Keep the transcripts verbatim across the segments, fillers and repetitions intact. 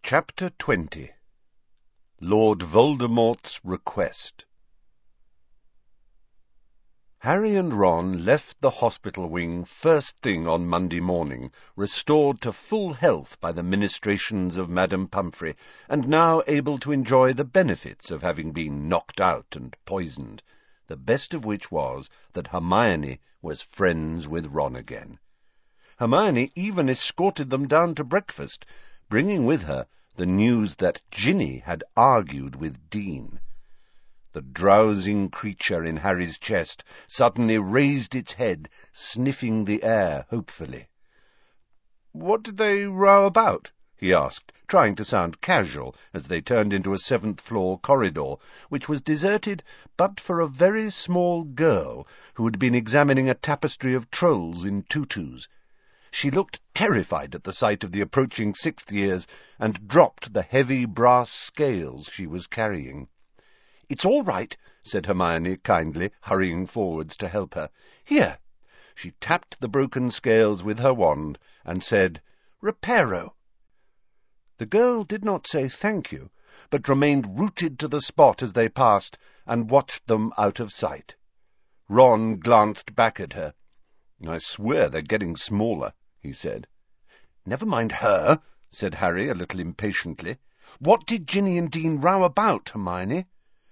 Chapter twenty. Lord Voldemort's Request. Harry and Ron left the hospital wing first thing on Monday morning, restored to full health by the ministrations of Madame Pumphrey, and now able to enjoy the benefits of having been knocked out and poisoned, the best of which was that Hermione was friends with Ron again. Hermione even escorted them down to breakfast, bringing with her the news that Ginny had argued with Dean. The drowsing creature in Harry's chest suddenly raised its head, sniffing the air hopefully. "What did they row about?" he asked, trying to sound casual as they turned into a seventh-floor corridor, which was deserted but for a very small girl who had been examining a tapestry of trolls in tutus. She looked terrified at the sight of the approaching sixth years, and dropped the heavy brass scales she was carrying. "It's all right," said Hermione kindly, hurrying forwards to help her. "Here." She tapped the broken scales with her wand, and said, "Reparo." The girl did not say thank you, but remained rooted to the spot as they passed, and watched them out of sight. Ron glanced back at her. "I swear they're getting smaller," he said. "Never mind her," said Harry a little impatiently. "What did Ginny and Dean row about, Hermione?"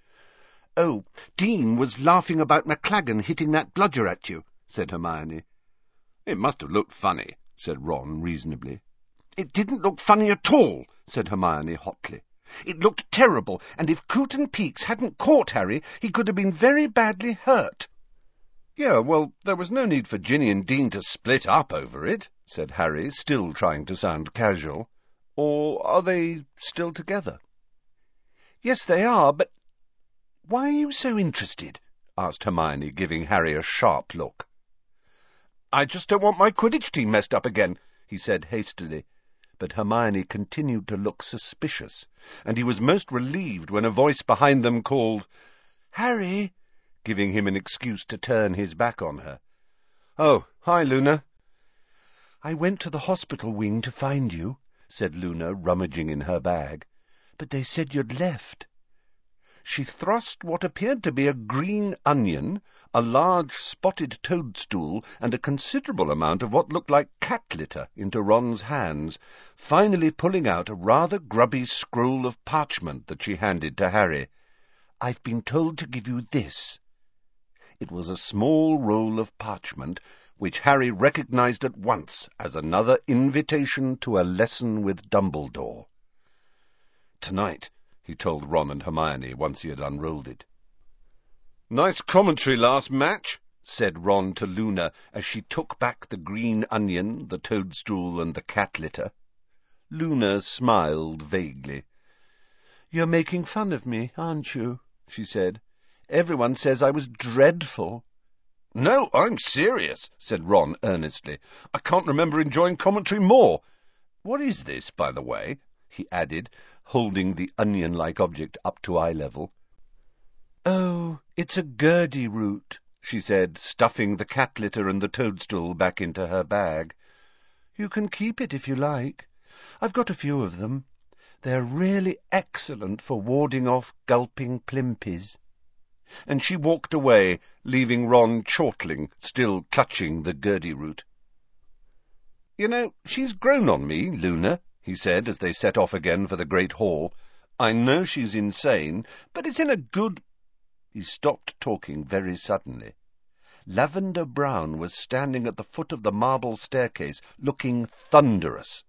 "Oh, Dean was laughing about McLaggen hitting that bludger at you," said Hermione. "It must have looked funny," said Ron reasonably. "It didn't look funny at all," said Hermione hotly. "It looked terrible, and if Coot and Peaks hadn't caught Harry, he could have been very badly hurt." "Yeah, well, there was no need for Ginny and Dean to split up over it," said Harry, still trying to sound casual. "Or are they still together?" "Yes, they are, but—" "Why are you so interested?" asked Hermione, giving Harry a sharp look. "I just don't want my Quidditch team messed up again," he said hastily. But Hermione continued to look suspicious, and he was most relieved when a voice behind them called, "Harry!" giving him an excuse to turn his back on her. "Oh, hi, Luna." "I went to the hospital wing to find you," said Luna, rummaging in her bag. "But they said you'd left." She thrust what appeared to be a green onion, a large spotted toadstool, and a considerable amount of what looked like cat litter into Ron's hands, finally pulling out a rather grubby scroll of parchment that she handed to Harry. "I've been told to give you this." It was a small roll of parchment, which Harry recognized at once as another invitation to a lesson with Dumbledore. "Tonight," he told Ron and Hermione once he had unrolled it. "Nice commentary last match," said Ron to Luna as she took back the green onion, the toadstool, and the cat litter. Luna smiled vaguely. "You're making fun of me, aren't you?" she said. "Everyone says I was dreadful." "No, I'm serious," said Ron earnestly. "I can't remember enjoying commentary more. What is this, by the way?" he added, holding the onion-like object up to eye level. "Oh, it's a Gurdy root," she said, stuffing the cat litter and the toadstool back into her bag. "You can keep it if you like. I've got a few of them. They're really excellent for warding off gulping plimpies." And she walked away, leaving Ron chortling, still clutching the Gurdy root. "You know, she's grown on me, Luna," he said as they set off again for the great hall. "I know she's insane, but it's in a good—" He stopped talking very suddenly. Lavender Brown was standing at the foot of the marble staircase, looking thunderous.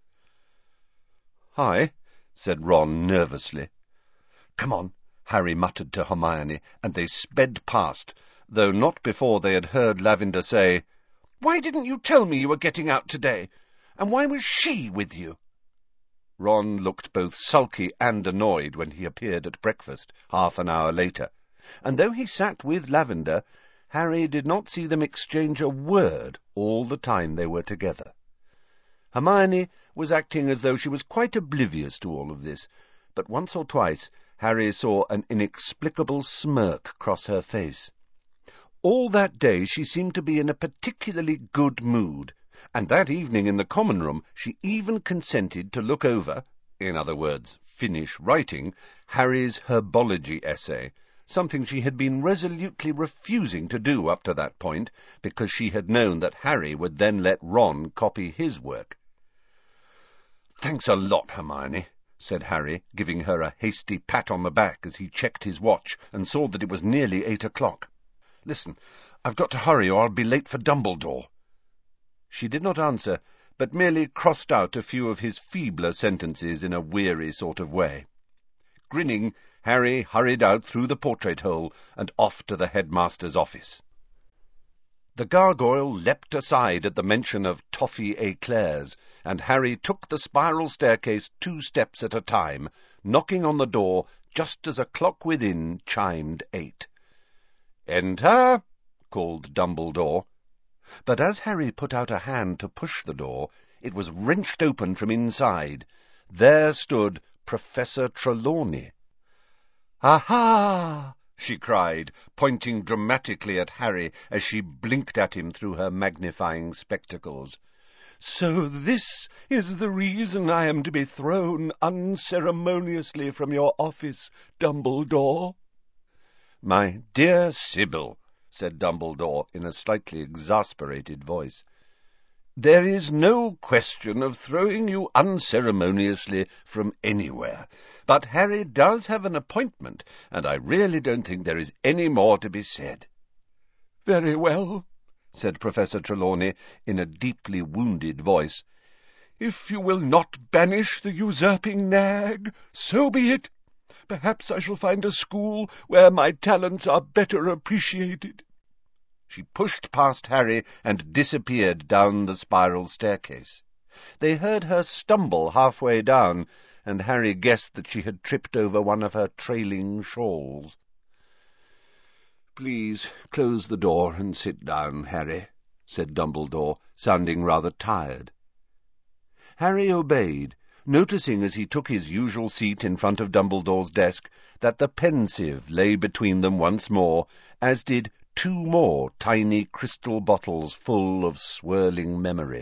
"Hi," said Ron nervously. "Come on," Harry muttered to Hermione, and they sped past, though not before they had heard Lavender say, "Why didn't you tell me you were getting out today? And why was she with you?" Ron looked both sulky and annoyed when he appeared at breakfast, half an hour later, and though he sat with Lavender, Harry did not see them exchange a word all the time they were together. Hermione was acting as though she was quite oblivious to all of this, but once or twice Harry saw an inexplicable smirk cross her face. All that day she seemed to be in a particularly good mood, and that evening in the common room she even consented to look over, in other words, finish writing, Harry's herbology essay, something she had been resolutely refusing to do up to that point, because she had known that Harry would then let Ron copy his work. "Thanks a lot, Hermione," said Harry, giving her a hasty pat on the back as he checked his watch and saw that it was nearly eight o'clock. "Listen, I've got to hurry or I'll be late for Dumbledore." She did not answer, but merely crossed out a few of his feebler sentences in a weary sort of way. Grinning, Harry hurried out through the portrait-hole and off to the headmaster's office. The gargoyle leapt aside at the mention of toffee éclairs, and Harry took the spiral staircase two steps at a time, knocking on the door just as a clock within chimed eight. "Enter!" called Dumbledore. But as Harry put out a hand to push the door, it was wrenched open from inside. There stood Professor Trelawney. "Aha!" she cried, pointing dramatically at Harry as she blinked at him through her magnifying spectacles. "So this is the reason I am to be thrown unceremoniously from your office, Dumbledore?" "My dear Sybil," said Dumbledore in a slightly exasperated voice, "there is no question of throwing you unceremoniously from anywhere, but Harry does have an appointment, and I really don't think there is any more to be said." "Very well," said Professor Trelawney in a deeply wounded voice. "If you will not banish the usurping nag, so be it. Perhaps I shall find a school where my talents are better appreciated." She pushed past Harry and disappeared down the spiral staircase. They heard her stumble halfway down, and Harry guessed that she had tripped over one of her trailing shawls. "Please close the door and sit down, Harry," said Dumbledore, sounding rather tired. Harry obeyed, noticing as he took his usual seat in front of Dumbledore's desk that the Pensieve lay between them once more, as did two more tiny crystal bottles full of swirling memory.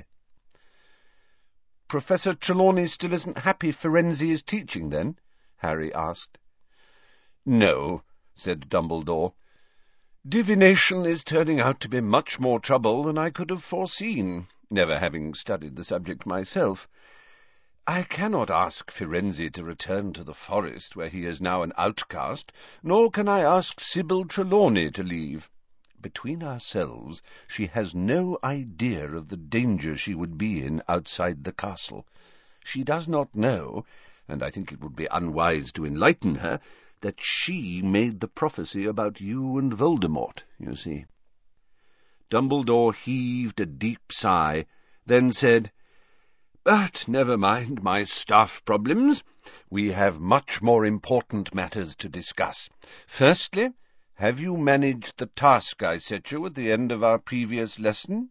"Professor Trelawney still isn't happy Firenze is teaching, then?" Harry asked. "No," said Dumbledore. "Divination is turning out to be much more trouble than I could have foreseen, never having studied the subject myself. I cannot ask Firenze to return to the forest, where he is now an outcast, nor can I ask Sybil Trelawney to leave. Between ourselves, she has no idea of the danger she would be in outside the castle. She does not know, and I think it would be unwise to enlighten her, that she made the prophecy about you and Voldemort, you see." Dumbledore heaved a deep sigh, then said, "But never mind my staff problems. We have much more important matters to discuss. Firstly, have you managed the task I set you at the end of our previous lesson?"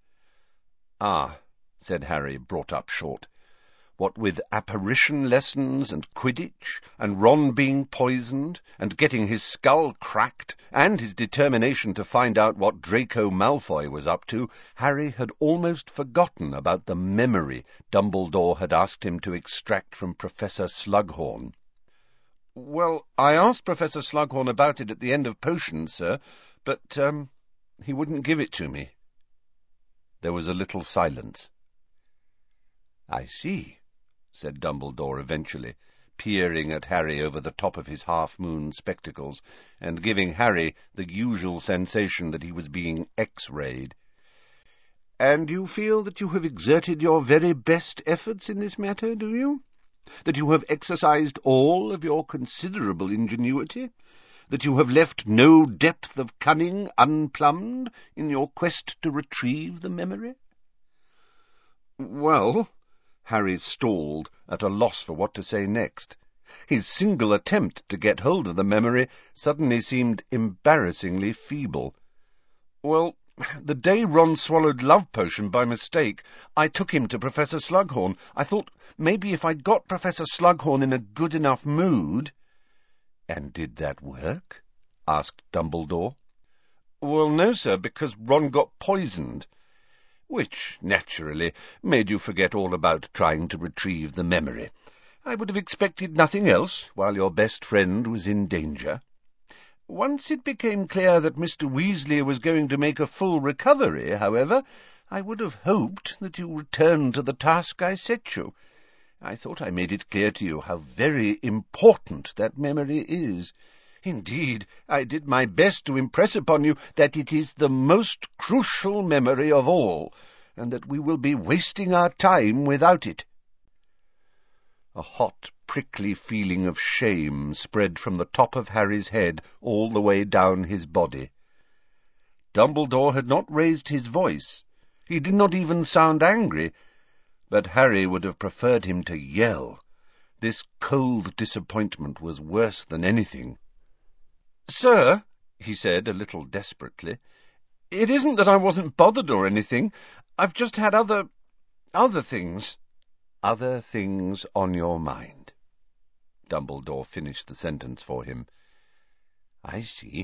"Ah," said Harry, brought up short. "What with apparition lessons and Quidditch, and Ron being poisoned, and getting his skull cracked, and his determination to find out what Draco Malfoy was up to, Harry had almost forgotten about the memory Dumbledore had asked him to extract from Professor Slughorn. "Well, I asked Professor Slughorn about it at the end of potions, sir, but, um, he wouldn't give it to me." There was a little silence. "I see," said Dumbledore eventually, peering at Harry over the top of his half-moon spectacles, and giving Harry the usual sensation that he was being X-rayed. "And you feel that you have exerted your very best efforts in this matter, do you? That you have exercised all of your considerable ingenuity? That you have left no depth of cunning unplumbed in your quest to retrieve the memory?" "Well," Harry stalled, at a loss for what to say next. His single attempt to get hold of the memory suddenly seemed embarrassingly feeble. "Well, the day Ron swallowed Love Potion by mistake, I took him to Professor Slughorn. I thought maybe if I'd got Professor Slughorn in a good enough mood—" "And did that work?" asked Dumbledore. "Well, no, sir, because Ron got poisoned, which, naturally, made you forget all about trying to retrieve the memory. I would have expected nothing else while your best friend was in danger. Once it became clear that Mister Weasley was going to make a full recovery, however, I would have hoped that you returned to the task I set you. I thought I made it clear to you how very important that memory is. Indeed, I did my best to impress upon you that it is the most crucial memory of all, and that we will be wasting our time without it." A hot, prickly feeling of shame spread from the top of Harry's head all the way down his body. Dumbledore had not raised his voice. He did not even sound angry, but Harry would have preferred him to yell. This cold disappointment was worse than anything. "Sir," he said a little desperately, "it isn't that I wasn't bothered or anything. I've just had other... other things." "Other things on your mind." Dumbledore finished the sentence for him. "I see."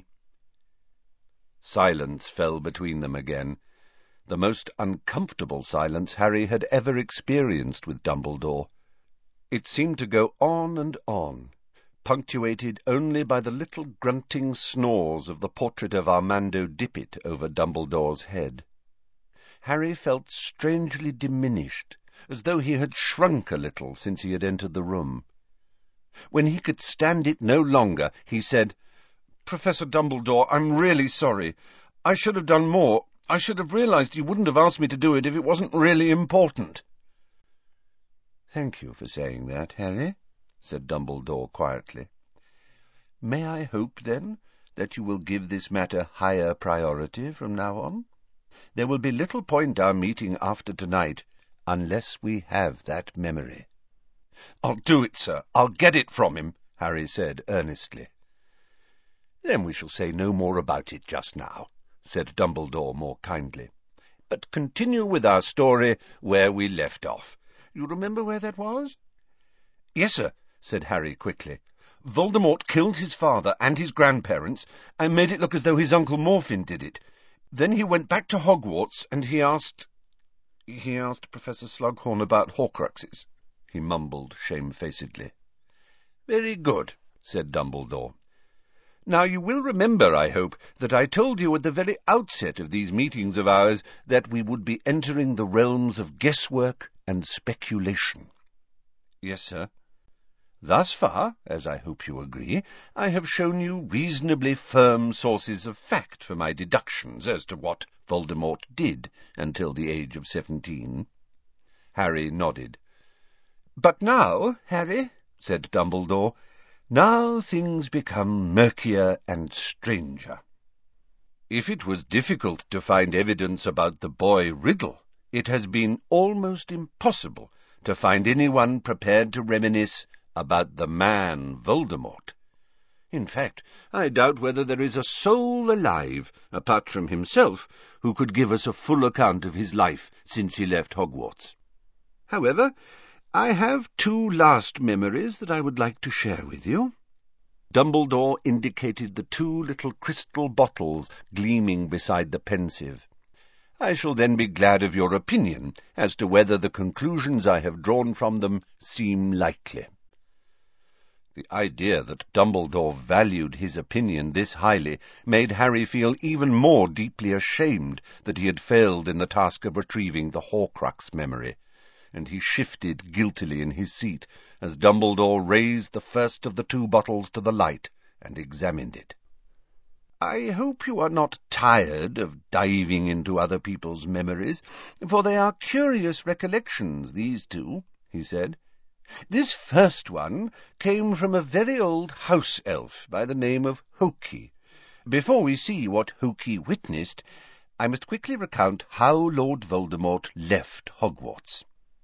Silence fell between them again, the most uncomfortable silence Harry had ever experienced with Dumbledore. It seemed to go on and on, punctuated only by the little grunting snores of the portrait of Armando Dippet over Dumbledore's head. Harry felt strangely diminished, as though he had shrunk a little since he had entered the room. When he could stand it no longer, he said, "Professor Dumbledore, I'm really sorry. I should have done more. I should have realized you wouldn't have asked me to do it if it wasn't really important." "Thank you for saying that, Harry," said Dumbledore quietly. "May I hope, then, that you will give this matter higher priority from now on? There will be little point our meeting after tonight unless we have that memory." "I'll do it, sir. I'll get it from him," Harry said earnestly. "Then we shall say no more about it just now," said Dumbledore more kindly, "but continue with our story where we left off. You remember where that was?" "Yes, sir," said Harry quickly. "Voldemort killed his father and his grandparents and made it look as though his Uncle Morfin did it. Then he went back to Hogwarts and he asked... he asked Professor Slughorn about Horcruxes," he mumbled shamefacedly. "Very good," said Dumbledore. "Now you will remember, I hope, that I told you at the very outset of these meetings of ours that we would be entering the realms of guesswork and speculation." "Yes, sir." "Thus far, as I hope you agree, I have shown you reasonably firm sources of fact for my deductions as to what Voldemort did until the age of seventeen." Harry nodded. "But now, Harry," said Dumbledore, "now things become murkier and stranger. If it was difficult to find evidence about the boy Riddle, it has been almost impossible to find anyone prepared to reminisce about the man Voldemort. In fact, I doubt whether there is a soul alive, apart from himself, who could give us a full account of his life since he left Hogwarts. However, I have two last memories that I would like to share with you." Dumbledore indicated the two little crystal bottles gleaming beside the Pensieve. "I shall then be glad of your opinion as to whether the conclusions I have drawn from them seem likely." The idea that Dumbledore valued his opinion this highly made Harry feel even more deeply ashamed that he had failed in the task of retrieving the Horcrux memory, and he shifted guiltily in his seat as Dumbledore raised the first of the two bottles to the light and examined it. "I hope you are not tired of diving into other people's memories, for they are curious recollections, these two," he said. "This first one came from a very old house-elf by the name of Hokey. Before we see what Hokey witnessed, I must quickly recount how Lord Voldemort left Hogwarts.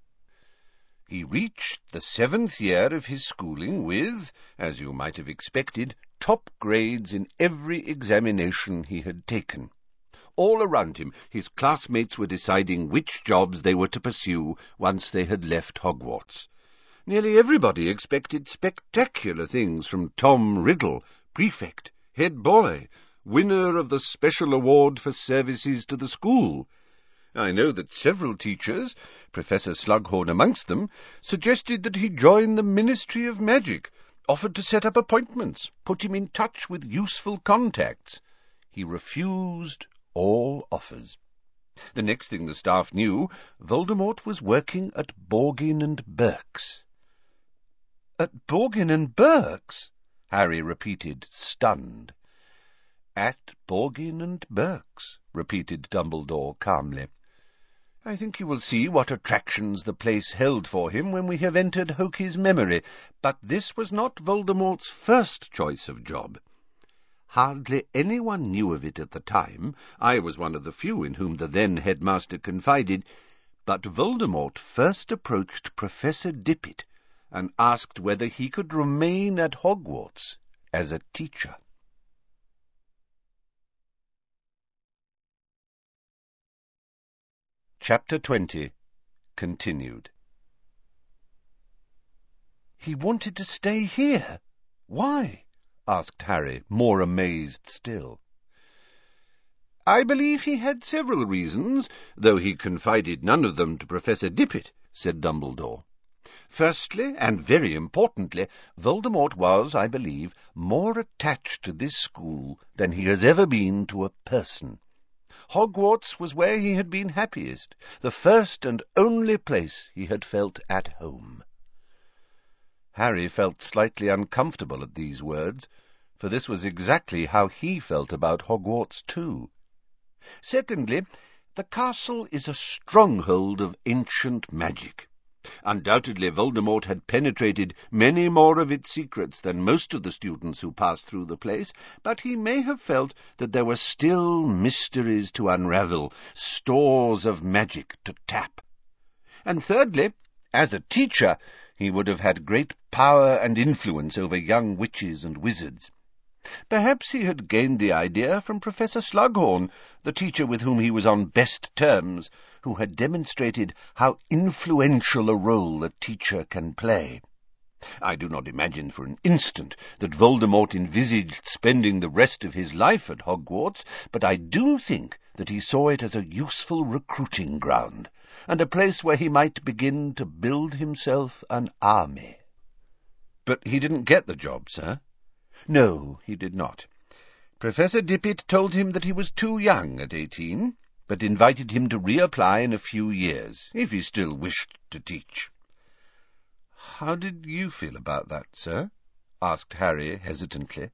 He reached the seventh year of his schooling with, as you might have expected, top grades in every examination he had taken. All around him, his classmates were deciding which jobs they were to pursue once they had left Hogwarts. Nearly everybody expected spectacular things from Tom Riddle, prefect, head boy, winner of the special award for services to the school, I know that several teachers, Professor Slughorn amongst them, suggested that he join the Ministry of Magic, offered to set up appointments, put him in touch with useful contacts. He refused all offers. The next thing the staff knew, Voldemort was working at Borgin and Burke's. "At Borgin and Burke's?" Harry repeated, stunned. "At Borgin and Burke's," repeated Dumbledore calmly. "I think you will see what attractions the place held for him when we have entered Hokey's memory, but this was not Voldemort's first choice of job. Hardly anyone knew of it at the time. I was one of the few in whom the then headmaster confided, but Voldemort first approached Professor Dippet and asked whether he could remain at Hogwarts as a teacher." Chapter twenty. Continued. "He wanted to stay here. Why?" asked Harry, more amazed still. "I believe he had several reasons, though he confided none of them to Professor Dippet," said Dumbledore. "Firstly, and very importantly, Voldemort was, I believe, more attached to this school than he has ever been to a person. Hogwarts was where he had been happiest, the first and only place he had felt at home." Harry felt slightly uncomfortable at these words, for this was exactly how he felt about Hogwarts too. "Secondly, the castle is a stronghold of ancient magic. Undoubtedly Voldemort had penetrated many more of its secrets than most of the students who passed through the place, but he may have felt that there were still mysteries to unravel, stores of magic to tap. And thirdly, as a teacher, he would have had great power and influence over young witches and wizards. Perhaps he had gained the idea from Professor Slughorn, the teacher with whom he was on best terms, who had demonstrated how influential a role a teacher can play. I do not imagine for an instant that Voldemort envisaged spending the rest of his life at Hogwarts, but I do think that he saw it as a useful recruiting ground, and a place where he might begin to build himself an army." "But he didn't get the job, sir?" "No, he did not. Professor Dippet told him that he was too young at eighteen, but invited him to reapply in a few years, if he still wished to teach." "How did you feel about that, sir?" asked Harry hesitantly.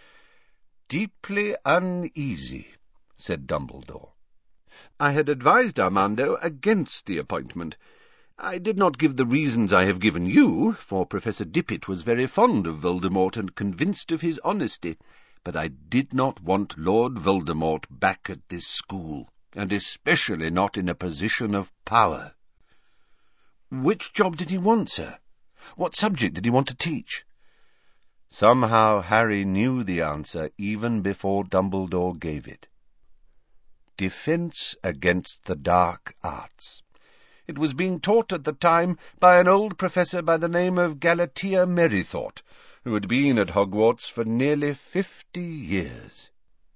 "Deeply uneasy," said Dumbledore. "I had advised Armando against the appointment. I did not give the reasons I have given you, for Professor Dippet was very fond of Voldemort and convinced of his honesty, but I did not want Lord Voldemort back at this school, and especially not in a position of power." "Which job did he want, sir? What subject did he want to teach?" Somehow Harry knew the answer even before Dumbledore gave it. Defence against the dark arts. It was being taught at the time by an old professor by the name of Galatea Merrythought, who had been at Hogwarts for nearly fifty years.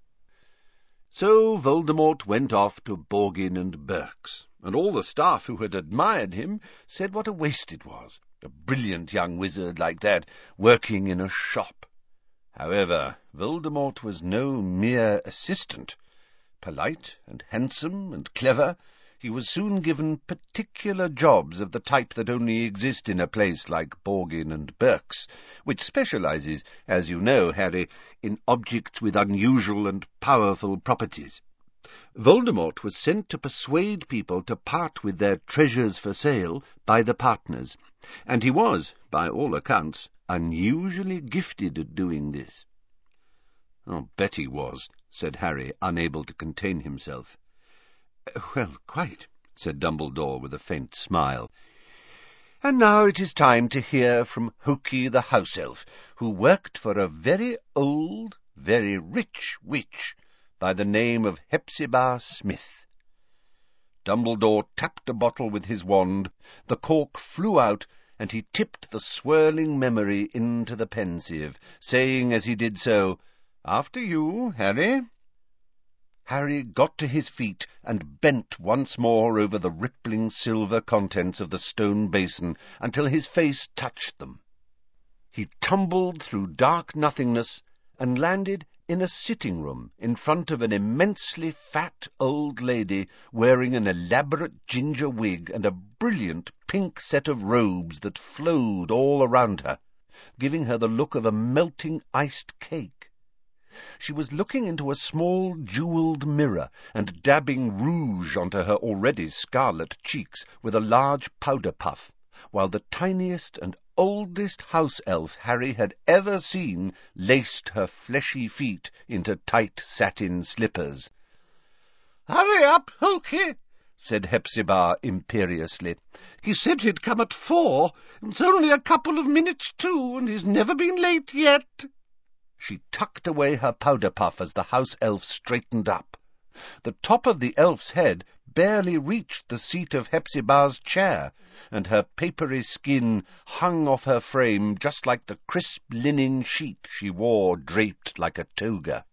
So Voldemort went off to Borgin and Burke's, and all the staff who had admired him said what a waste it was, a brilliant young wizard like that working in a shop. However, Voldemort was no mere assistant. Polite and handsome and clever, he was soon given particular jobs of the type that only exist in a place like Borgin and Burke's, which specializes, as you know, Harry, in objects with unusual and powerful properties. Voldemort was sent to persuade people to part with their treasures for sale by the partners, and he was, by all accounts, unusually gifted at doing this. "I'll bet he was," said Harry, unable to contain himself. "Well, quite," said Dumbledore with a faint smile. "And now it is time to hear from Hokey the house elf, who worked for a very old, very rich witch by the name of Hepzibah Smith." Dumbledore tapped a bottle with his wand, the cork flew out, and he tipped the swirling memory into the Pensieve, saying as he did so, "After you, Harry." Harry got to his feet and bent once more over the rippling silver contents of the stone basin until his face touched them. He tumbled through dark nothingness and landed in a sitting-room in front of an immensely fat old lady wearing an elaborate ginger wig and a brilliant pink set of robes that flowed all around her, giving her the look of a melting iced cake. She was looking into a small jewelled mirror and dabbing rouge onto her already scarlet cheeks with a large powder puff, while the tiniest and oldest house elf Harry had ever seen laced her fleshy feet into tight satin slippers. "Hurry up, Hokey," said Hepzibah imperiously. "He said he'd come at four. It's only a couple of minutes to, and he's never been late yet." She tucked away her powder puff as the house elf straightened up. The top of the elf's head barely reached the seat of Hepzibah's chair, and her papery skin hung off her frame just like the crisp linen sheet she wore draped like a toga.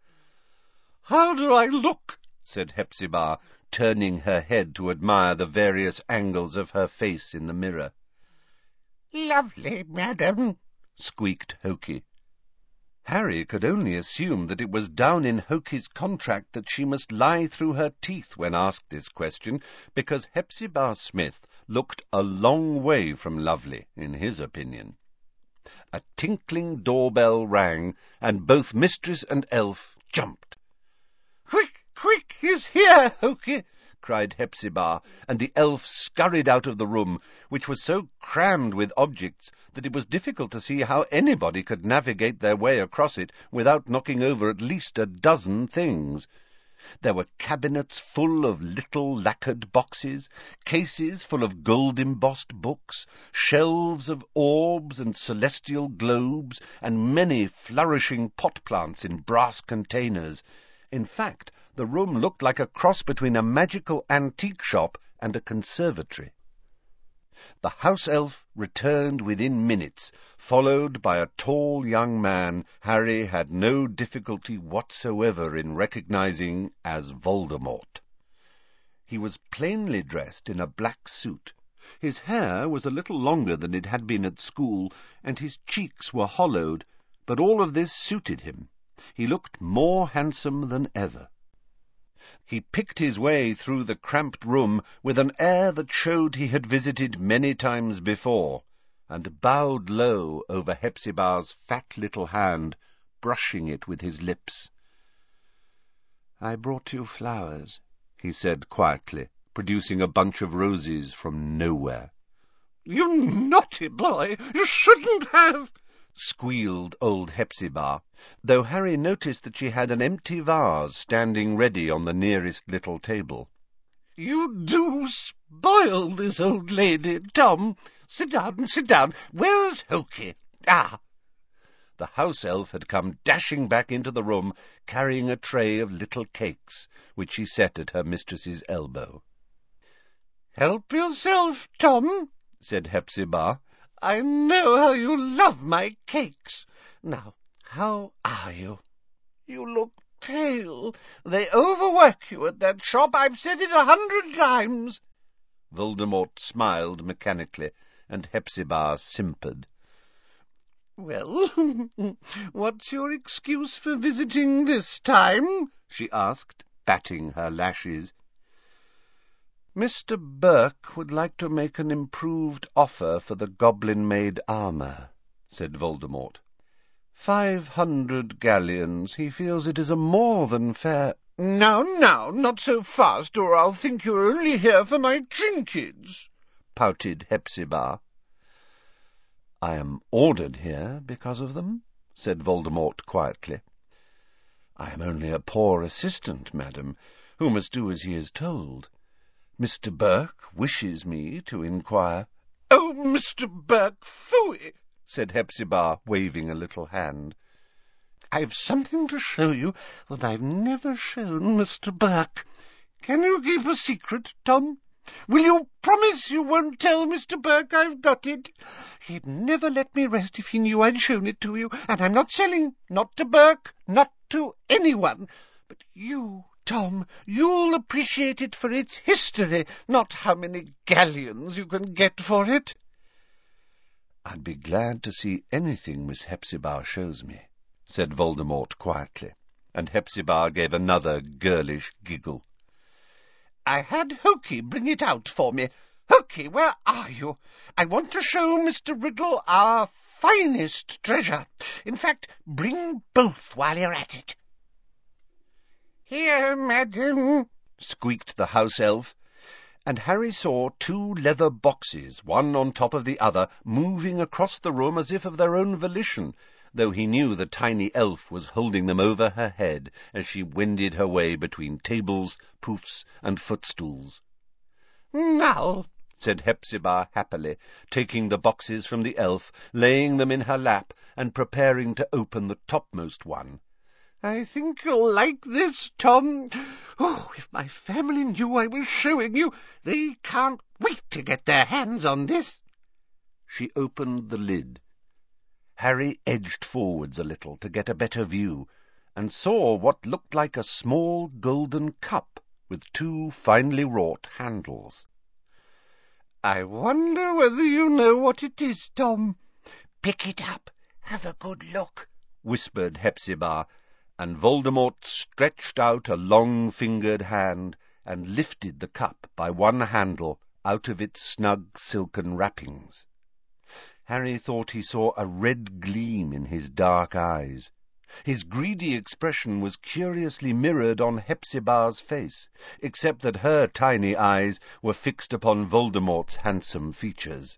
"How do I look?" said Hepzibah, turning her head to admire the various angles of her face in the mirror. "Lovely, madam," squeaked Hokey. Harry could only assume that it was down in Hokey's contract that she must lie through her teeth when asked this question, because Hepzibah Smith looked a long way from lovely, in his opinion. A tinkling doorbell rang, and both mistress and elf jumped. "Quick, quick, he's here, Hokey!" cried Hepzibah, and the elf scurried out of the room, which was so crammed with objects that it was difficult to see how anybody could navigate their way across it without knocking over at least a dozen things. There were cabinets full of little lacquered boxes, cases full of gold-embossed books, shelves of orbs and celestial globes, and many flourishing pot plants in brass containers. In fact, the room looked like a cross between a magical antique shop and a conservatory. The house elf returned within minutes, followed by a tall young man Harry had no difficulty whatsoever in recognizing as Voldemort. He was plainly dressed in a black suit. His hair was a little longer than it had been at school, and his cheeks were hollowed, but all of this suited him. He looked more handsome than ever. He picked his way through the cramped room with an air that showed he had visited many times before, and bowed low over Hepzibah's fat little hand, brushing it with his lips. "I brought you flowers," he said quietly, producing a bunch of roses from nowhere. "You naughty boy! You shouldn't have!" squealed old Hepzibah, though Harry noticed that she had an empty vase standing ready on the nearest little table. "You do spoil this old lady, Tom. Sit down, sit down. Where's Hokey? Ah!" The house elf had come dashing back into the room, carrying a tray of little cakes, which she set at her mistress's elbow. "Help yourself, Tom," said Hepzibah. "I know how you love my cakes. Now, how are you? You look pale. They overwork you at that shop. I've said it a hundred times." Voldemort smiled mechanically, and Hepzibah simpered. "Well, what's your excuse for visiting this time?" she asked, batting her lashes. "Mister Burke would like to make an improved offer for the goblin-made armour," said Voldemort. Five hundred galleons. He feels it is a more than fair—" "Now, now, not so fast, or I'll think you're only here for my trinkets," pouted Hepzibah. "I am ordered here because of them," said Voldemort quietly. "I am only a poor assistant, madam, who must do as he is told. Mister Burke wishes me to inquire—" "Oh, Mister Burke, phooey!" said Hepzibah, waving a little hand. "I've something to show you that I've never shown Mister Burke. Can you keep a secret, Tom? Will you promise you won't tell Mister Burke I've got it? He'd never let me rest if he knew I'd shown it to you, and I'm not selling, not to Burke, not to anyone. But you, Tom. You'll appreciate it for its history, not how many galleons you can get for it." "I'd be glad to see anything Miss Hepzibah shows me," said Voldemort quietly, and Hepzibah gave another girlish giggle. "I had Hokey bring it out for me. Hokey, where are you? I want to show Mister Riddle our finest treasure. In fact, bring both while you're at it." "Here, madam," squeaked the house elf, and Harry saw two leather boxes, one on top of the other, moving across the room as if of their own volition, though he knew the tiny elf was holding them over her head as she wended her way between tables, poufs, and footstools. "Now," said Hepzibah happily, taking the boxes from the elf, laying them in her lap, and preparing to open the topmost one. "I think you'll like this, Tom. Oh, if my family knew I was showing you, they can't wait to get their hands on this." She opened the lid. Harry edged forwards a little to get a better view, and saw what looked like a small golden cup with two finely wrought handles. "I wonder whether you know what it is, Tom." "Pick it up. Have a good look," whispered Hepzibah, and Voldemort stretched out a long-fingered hand and lifted the cup by one handle out of its snug silken wrappings. Harry thought he saw a red gleam in his dark eyes. His greedy expression was curiously mirrored on Hepzibah's face, except that her tiny eyes were fixed upon Voldemort's handsome features.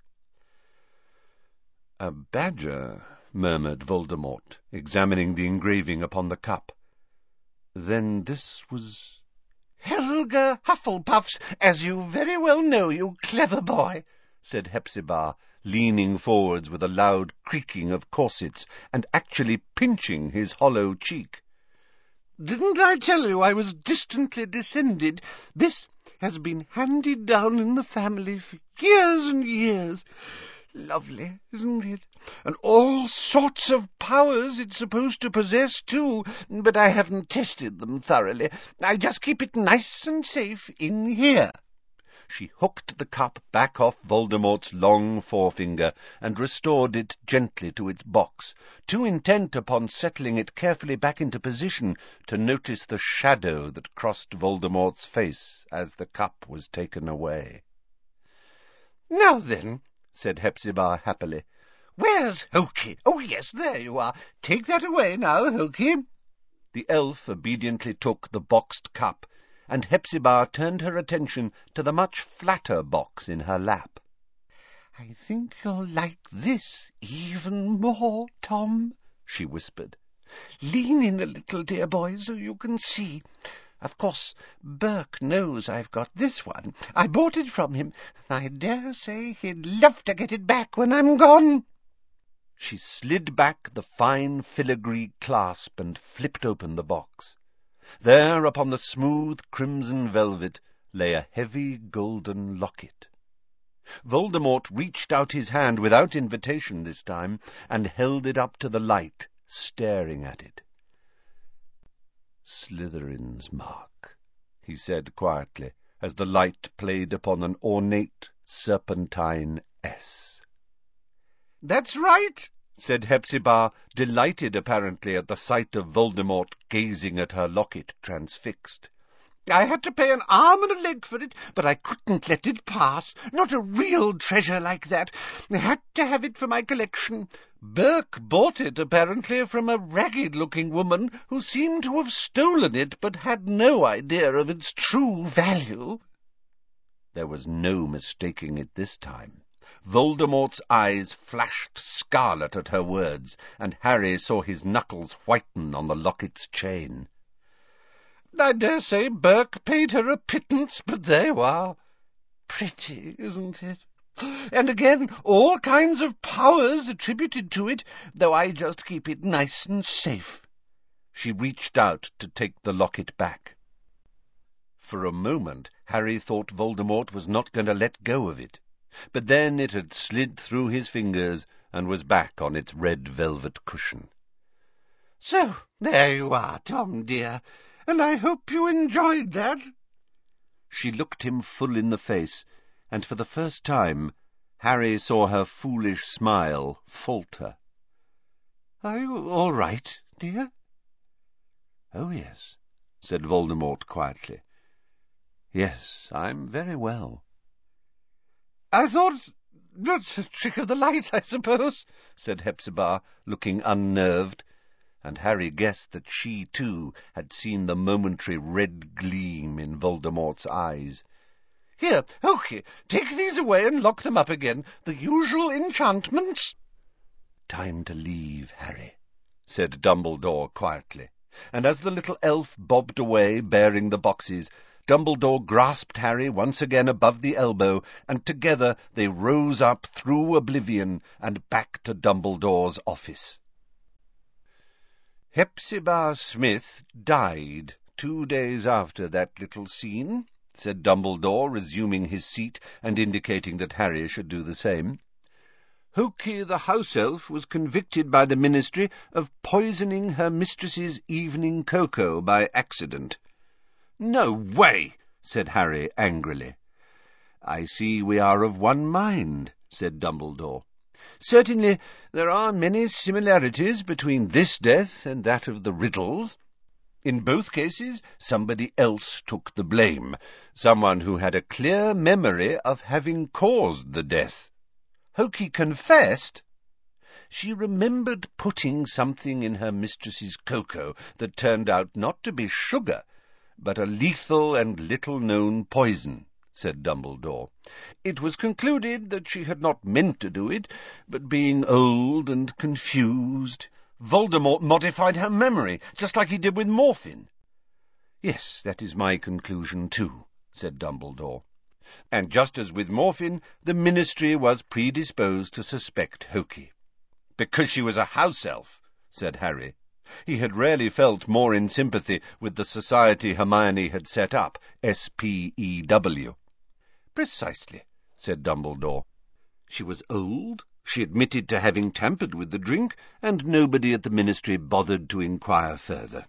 "A badger," murmured Voldemort, examining the engraving upon the cup. "Then this was—" "Helga Hufflepuff's, as you very well know, you clever boy," said Hepzibah, leaning forwards with a loud creaking of corsets, and actually pinching his hollow cheek. "Didn't I tell you I was distantly descended? This has been handed down in the family for years and years. Lovely, isn't it? And all sorts of powers it's supposed to possess, too, but I haven't tested them thoroughly. I just keep it nice and safe in here." She hooked the cup back off Voldemort's long forefinger and restored it gently to its box, too intent upon settling it carefully back into position to notice the shadow that crossed Voldemort's face as the cup was taken away. "Now then," said Hepzibah happily, "where's Hokey? Oh, yes, there you are. Take that away now, Hokey." The elf obediently took the boxed cup, and Hepzibah turned her attention to the much flatter box in her lap. "I think you'll like this even more, Tom," she whispered. "Lean in a little, dear boy, so you can see. Of course, Burke knows I've got this one. I bought it from him, and I dare say he'd love to get it back when I'm gone." She slid back the fine filigree clasp and flipped open the box. There, upon the smooth crimson velvet, lay a heavy golden locket. Voldemort reached out his hand without invitation this time, and held it up to the light, staring at it. "Slytherin's mark," he said quietly, as the light played upon an ornate serpentine S. "That's right," said Hepzibah, delighted apparently at the sight of Voldemort gazing at her locket transfixed. "I had to pay an arm and a leg for it, but I couldn't let it pass. Not a real treasure like that. I had to have it for my collection. Burke bought it, apparently, from a ragged-looking woman who seemed to have stolen it, but had no idea of its true value." There was no mistaking it this time. Voldemort's eyes flashed scarlet at her words, and Harry saw his knuckles whiten on the locket's chain. "I dare say Burke paid her a pittance, but there you are. Pretty, isn't it? And again, all kinds of powers attributed to it, though I just keep it nice and safe." She reached out to take the locket back. For a moment Harry thought Voldemort was not going to let go of it, but then it had slid through his fingers and was back on its red velvet cushion. "So, there you are, Tom, dear. and I hope you enjoyed that." She looked him full in the face, and for the first time Harry saw her foolish smile falter. "Are you all right, dear?" "Oh, yes," said Voldemort quietly. "Yes, I'm very well." "I thought... That's a trick of the light, I suppose," said Hepzibah, looking unnerved, and Harry guessed that she, too, had seen the momentary red gleam in Voldemort's eyes. "Here, Hokey, take these away and lock them up again. The usual enchantments." "Time to leave, Harry," said Dumbledore quietly, and as the little elf bobbed away bearing the boxes, Dumbledore grasped Harry once again above the elbow, and together they rose up through oblivion and back to Dumbledore's office. "Hepzibah Smith died two days after that little scene," said Dumbledore, resuming his seat and indicating that Harry should do the same. "Hokey the house-elf was convicted by the Ministry of poisoning her mistress's evening cocoa by accident." "No way!" said Harry angrily. "I see we are of one mind," said Dumbledore. "Certainly there are many similarities between this death and that of the Riddles. In both cases somebody else took the blame, someone who had a clear memory of having caused the death. Hokey confessed. She remembered putting something in her mistress's cocoa that turned out not to be sugar, but a lethal and little-known poison," said Dumbledore. "It was concluded that she had not meant to do it, but being old and confused, Voldemort modified her memory, just like he did with morphine." "Yes, that is my conclusion too," said Dumbledore. "And just as with morphine, the Ministry was predisposed to suspect Hokey." "Because she was a house-elf," said Harry. He had rarely felt more in sympathy with the society Hermione had set up, S P E W. "Precisely," said Dumbledore. "She was old, she admitted to having tampered with the drink, and nobody at the Ministry bothered to inquire further.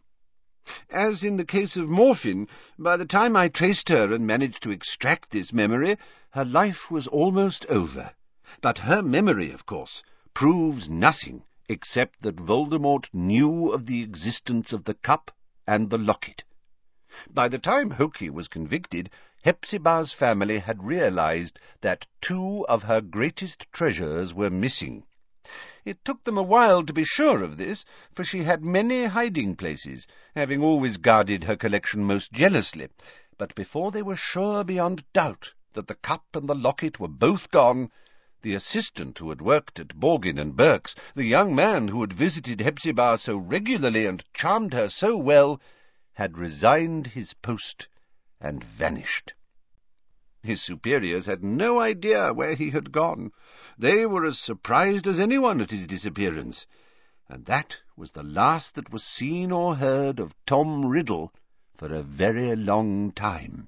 As in the case of morphine, by the time I traced her and managed to extract this memory, her life was almost over. But her memory, of course, proves nothing except that Voldemort knew of the existence of the cup and the locket. By the time Hokey was convicted, Hepzibah's family had realized that two of her greatest treasures were missing. It took them a while to be sure of this, for she had many hiding-places, having always guarded her collection most jealously. But before they were sure beyond doubt that the cup and the locket were both gone, the assistant who had worked at Borgin and Burke's, the young man who had visited Hepzibah so regularly and charmed her so well, had resigned his post and vanished. His superiors had no idea where he had gone. They were as surprised as anyone at his disappearance, and that was the last that was seen or heard of Tom Riddle for a very long time.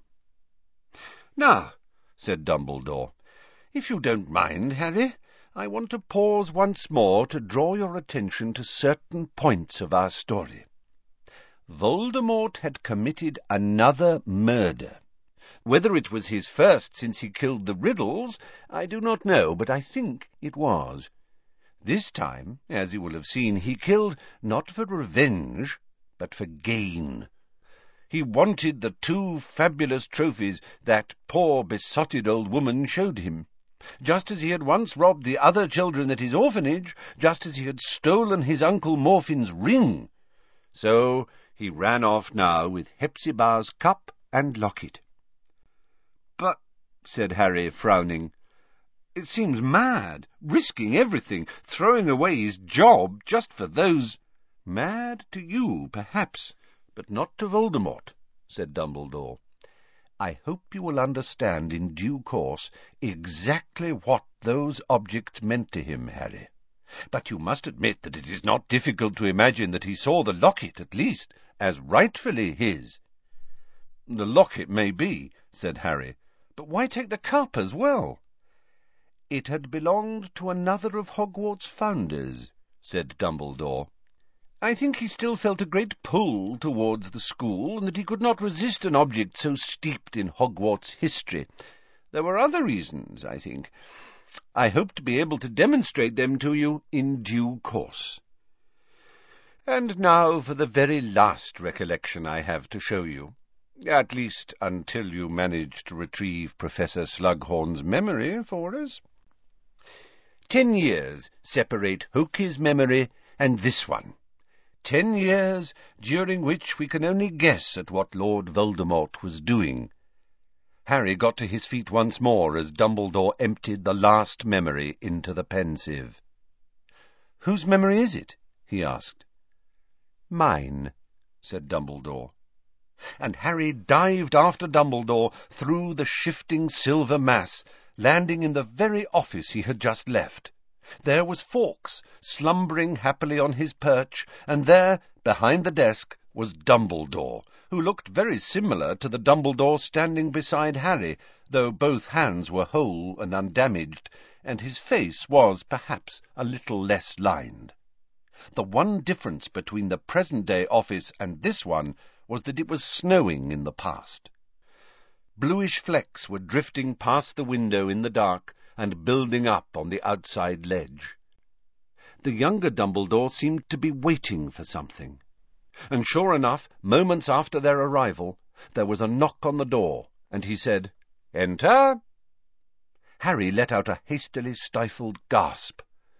"Now," said Dumbledore, "if you don't mind, Harry, I want to pause once more to draw your attention to certain points of our story. Voldemort had committed another murder. Whether it was his first since he killed the Riddles, I do not know, but I think it was. This time, as you will have seen, he killed not for revenge, but for gain. He wanted the two fabulous trophies that poor besotted old woman showed him. Just as he had once robbed the other children at his orphanage, just as he had stolen his Uncle Morphin's ring, so he ran off now with Hepzibah's cup and locket." "But," said Harry, frowning, "it seems mad, risking everything, throwing away his job just for those—" "Mad to you, perhaps, but not to Voldemort," said Dumbledore. "I hope you will understand in due course exactly what those objects meant to him, Harry. But you must admit that it is not difficult to imagine that he saw the locket, at least, as rightfully his." "The locket may be," said Harry, "but why take the cup as well?" "It had belonged to another of Hogwarts' founders," said Dumbledore. I think he still felt a great pull towards the school, and that he could not resist an object so steeped in Hogwarts history. There were other reasons, I think. I hope to be able to demonstrate them to you in due course. And now for the very last recollection I have to show you, at least until you manage to retrieve Professor Slughorn's memory for us. Ten years separate Hokey's memory and this one. Ten years during which we can only guess at what Lord Voldemort was doing. Harry got to his feet once more as Dumbledore emptied the last memory into the Pensieve. "Whose memory is it?" he asked. "Mine," said Dumbledore. And Harry dived after Dumbledore through the shifting silver mass, landing in the very office he had just left. There was Fawkes, slumbering happily on his perch, and there, behind the desk, was Dumbledore, who looked very similar to the Dumbledore standing beside Harry, though both hands were whole and undamaged, and his face was, perhaps, a little less lined. The one difference between the present-day office and this one was that it was snowing in the past. Bluish flecks were drifting past the window in the dark and building up on the outside ledge. The younger Dumbledore seemed to be waiting for something. And sure enough, moments after their arrival, there was a knock on the door, and he said, "Enter." Harry let out a hastily stifled gasp.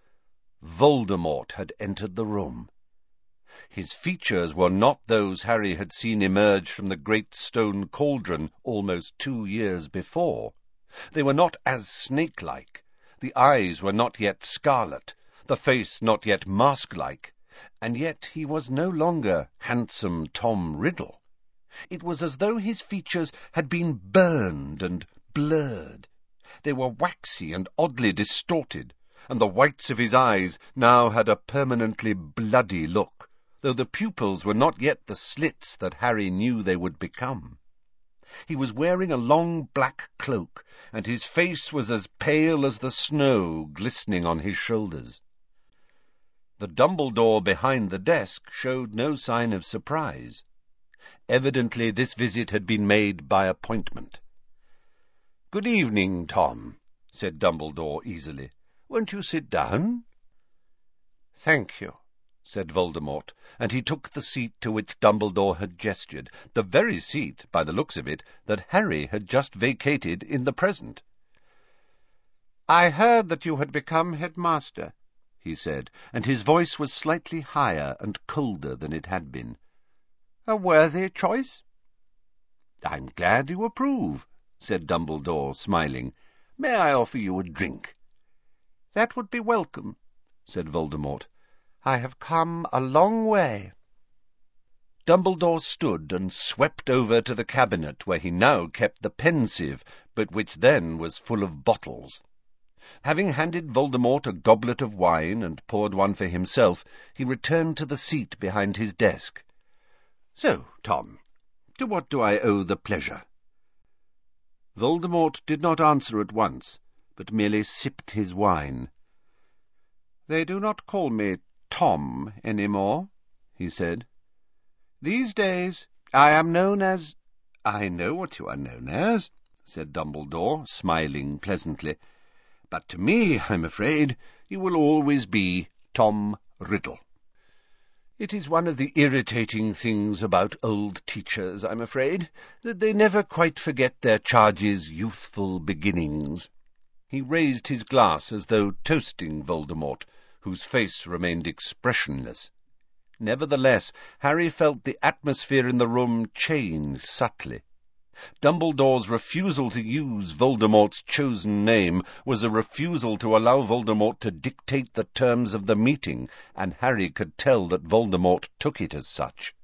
Voldemort had entered the room. His features were not those Harry had seen emerge from the great stone cauldron almost two years before. They were not as snake-like. The eyes were not yet scarlet, the face not yet mask-like, and yet he was no longer handsome Tom Riddle. It was as though his features had been burned and blurred. They were waxy and oddly distorted, and the whites of his eyes now had a permanently bloody look, though the pupils were not yet the slits that Harry knew they would become. He was wearing a long black cloak, and his face was as pale as the snow glistening on his shoulders. The Dumbledore behind the desk showed no sign of surprise. Evidently this visit had been made by appointment. "Good evening, Tom," said Dumbledore easily. "Won't you sit down?" "Thank you," said Voldemort, and he took the seat to which Dumbledore had gestured, the very seat, by the looks of it, that Harry had just vacated in the present. "I heard that you had become headmaster," he said, and his voice was slightly higher and colder than it had been. "A worthy choice?" "I'm glad you approve," said Dumbledore, smiling. "May I offer you a drink?" "That would be welcome," said Voldemort. "I have come a long way." Dumbledore stood and swept over to the cabinet where he now kept the Pensieve, but which then was full of bottles. Having handed Voldemort a goblet of wine and poured one for himself, he returned to the seat behind his desk. "So, Tom, to what do I owe the pleasure?" Voldemort did not answer at once, but merely sipped his wine. "They do not call me Tom any more," he said. "These days I am known as—" "I know what you are known as," said Dumbledore, smiling pleasantly. "But to me, I'm afraid, you will always be Tom Riddle. It is one of the irritating things about old teachers, I'm afraid, that they never quite forget their charges' youthful beginnings." He raised his glass as though toasting Voldemort, whose face remained expressionless. Nevertheless, Harry felt the atmosphere in the room change subtly. Dumbledore's refusal to use Voldemort's chosen name was a refusal to allow Voldemort to dictate the terms of the meeting, and Harry could tell that Voldemort took it as such.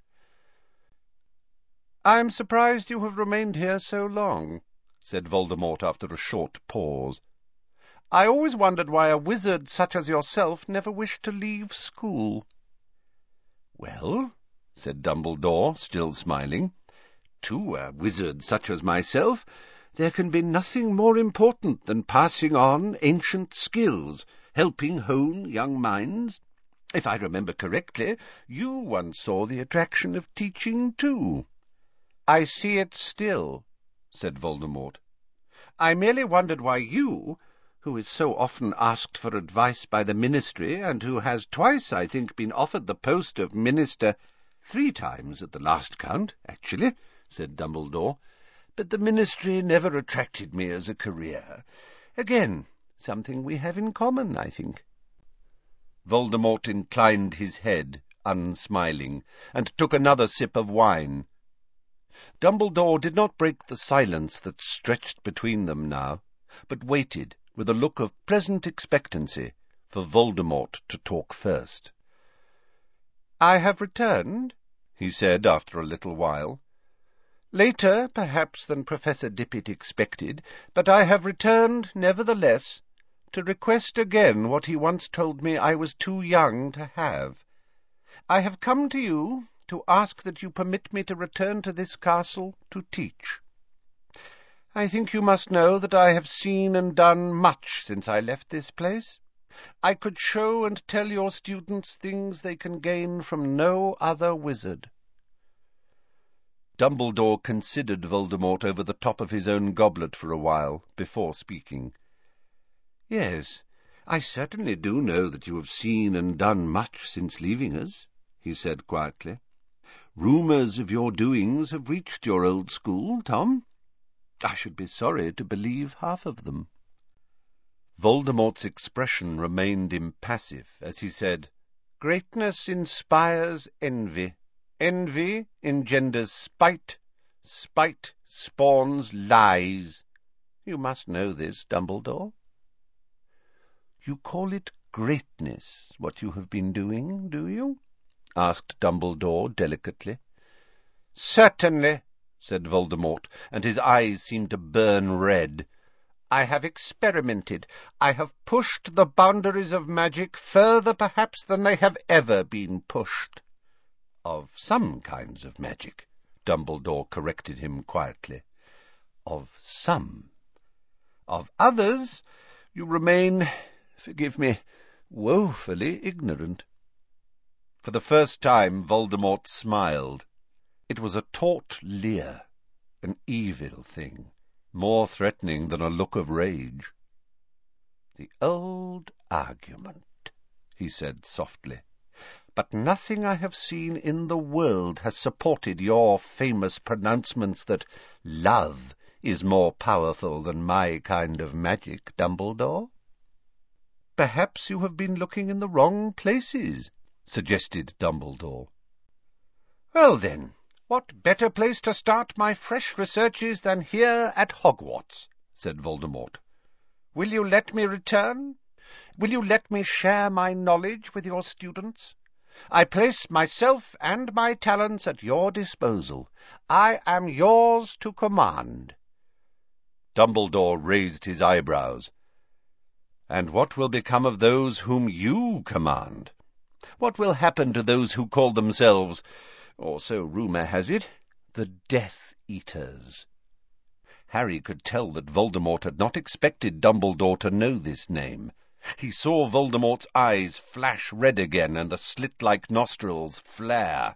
"I'm surprised you have remained here so long," said Voldemort after a short pause. "I always wondered why a wizard such as yourself never wished to leave school." "Well," said Dumbledore, still smiling, "to a wizard such as myself, there can be nothing more important than passing on ancient skills, helping hone young minds. If I remember correctly, you once saw the attraction of teaching too." "I see it still," said Voldemort. "I merely wondered why you, who is so often asked for advice by the Ministry, and who has twice, I think, been offered the post of Minister—" "Three times at the last count, actually," said Dumbledore. "But the Ministry never attracted me as a career. Again, something we have in common, I think." Voldemort inclined his head, unsmiling, and took another sip of wine. Dumbledore did not break the silence that stretched between them now, but waited, with a look of pleasant expectancy, for Voldemort to talk first. "I have returned," he said after a little while. "Later, perhaps, than Professor Dippet expected, but I have returned, nevertheless, to request again what he once told me I was too young to have. I have come to you to ask that you permit me to return to this castle to teach. I think you must know that I have seen and done much since I left this place. I could show and tell your students things they can gain from no other wizard." Dumbledore considered Voldemort over the top of his own goblet for a while, before speaking. "Yes, I certainly do know that you have seen and done much since leaving us," he said quietly. "Rumours of your doings have reached your old school, Tom. I should be sorry to believe half of them." Voldemort's expression remained impassive as he said, "Greatness inspires envy. Envy engenders spite. Spite spawns lies. You must know this, Dumbledore." "You call it greatness, what you have been doing, do you?" asked Dumbledore delicately. "Certainly," said Voldemort, and his eyes seemed to burn red. "I have experimented. I have pushed the boundaries of magic further, perhaps, than they have ever been pushed." "Of some kinds of magic," Dumbledore corrected him quietly. "Of some. Of others you remain, forgive me, woefully ignorant." For the first time Voldemort smiled. It was a taut leer, an evil thing, more threatening than a look of rage. "The old argument," he said softly. "But nothing I have seen in the world has supported your famous pronouncements that love is more powerful than my kind of magic, Dumbledore." "Perhaps you have been looking in the wrong places," suggested Dumbledore. "Well, then, what better place to start my fresh researches than here at Hogwarts?" said Voldemort. "Will you let me return? Will you let me share my knowledge with your students? I place myself and my talents at your disposal. I am yours to command." Dumbledore raised his eyebrows. "And what will become of those whom you command? What will happen to those who call themselves, or so rumour has it, the Death Eaters?" Harry could tell that Voldemort had not expected Dumbledore to know this name. He saw Voldemort's eyes flash red again and the slit-like nostrils flare.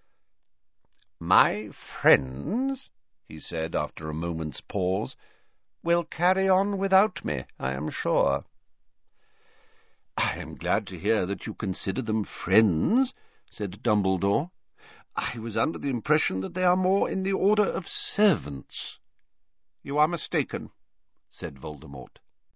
"My friends," he said after a moment's pause, "will carry on without me, I am sure." "I am glad to hear that you consider them friends," said Dumbledore. "I was under the impression that they are more in the order of servants." "You are mistaken," said Voldemort.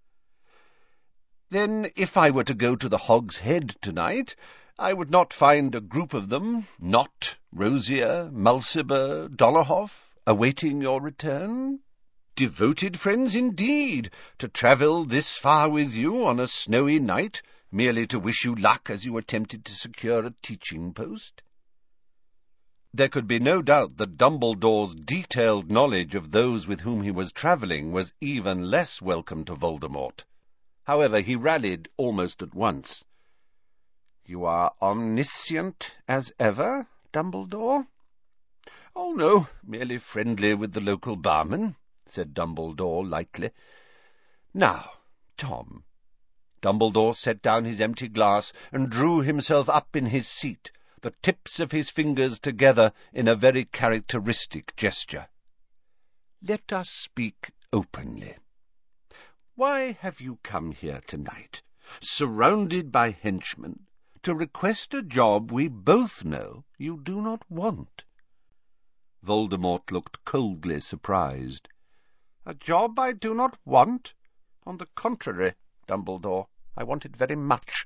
"Then if I were to go to the Hog's Head tonight, I would not find a group of them, Nott, Rosier, Mulciber, Dolohov, awaiting your return? Devoted friends indeed, to travel this far with you on a snowy night, merely to wish you luck as you attempted to secure a teaching post." There could be no doubt that Dumbledore's detailed knowledge of those with whom he was travelling was even less welcome to Voldemort. However, he rallied almost at once. "You are omniscient as ever, Dumbledore?" "Oh, no, merely friendly with the local barman," said Dumbledore lightly. "Now, Tom, Dumbledore set down his empty glass and drew himself up in his seat, the tips of his fingers together in a very characteristic gesture. "Let us speak openly. Why have you come here tonight, surrounded by henchmen, to request a job we both know you do not want?" Voldemort looked coldly surprised. "A job I do not want? On the contrary, Dumbledore, I want it very much."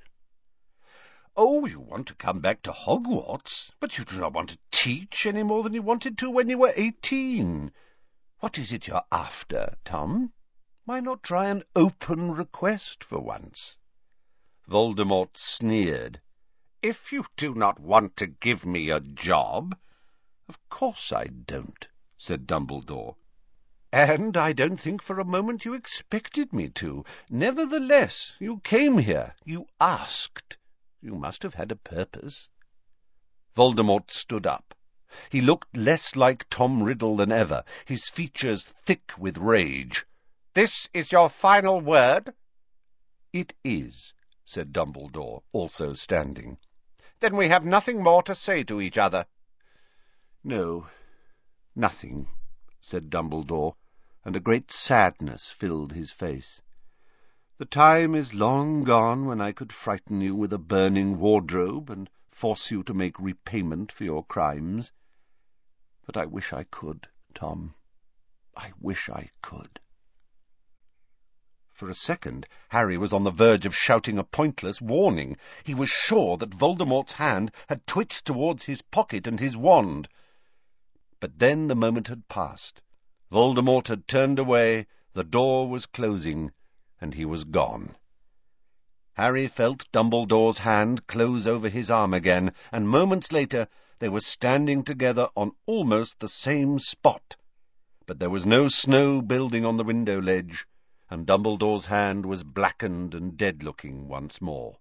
"Oh, you want to come back to Hogwarts, but you do not want to teach any more than you wanted to when you were eighteen. What is it you're after, Tom? Why not try an open request for once?" Voldemort sneered. "If you do not want to give me a job—" "Of course I don't," said Dumbledore. "And I don't think for a moment you expected me to. Nevertheless, you came here, you asked. You must have had a purpose." Voldemort stood up. He looked less like Tom Riddle than ever, his features thick with rage. "This is your final word?" "It is," said Dumbledore, also standing. "Then we have nothing more to say to each other." "No, nothing," said Dumbledore, and a great sadness filled his face. "The time is long gone when I could frighten you with a burning wardrobe and force you to make repayment for your crimes. But I wish I could, Tom. I wish I could." For a second, Harry was on the verge of shouting a pointless warning. He was sure that Voldemort's hand had twitched towards his pocket and his wand. But then the moment had passed. Voldemort had turned away, the door was closing, and he was gone. Harry felt Dumbledore's hand close over his arm again, and moments later they were standing together on almost the same spot. But there was no snow building on the window ledge, and Dumbledore's hand was blackened and dead-looking once more.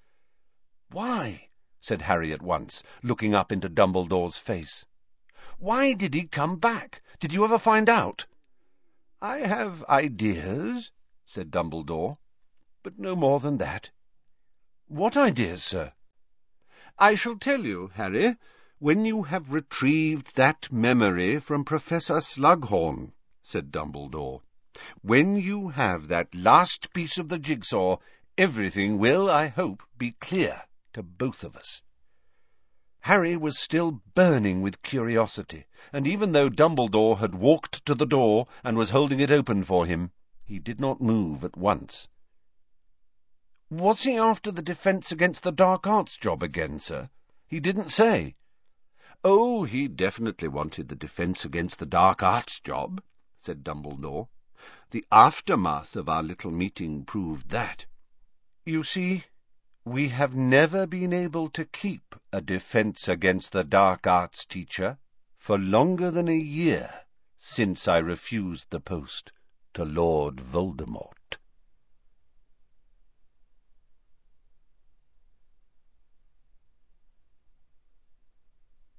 "Why?" said Harry at once, looking up into Dumbledore's face. "Why did he come back? Did you ever find out?" "I have ideas," said Dumbledore, "but no more than that." "What ideas, sir?" "I shall tell you, Harry, when you have retrieved that memory from Professor Slughorn," said Dumbledore. "When you have that last piece of the jigsaw, everything will, I hope, be clear to both of us." Harry was still burning with curiosity, and even though Dumbledore had walked to the door and was holding it open for him, he did not move at once. "Was he after the Defence Against the Dark Arts job again, sir? He didn't say." "Oh, he definitely wanted the Defence Against the Dark Arts job," said Dumbledore. "The aftermath of our little meeting proved that. You see, we have never been able to keep a Defence Against the Dark Arts teacher for longer than a year since I refused the post to Lord Voldemort."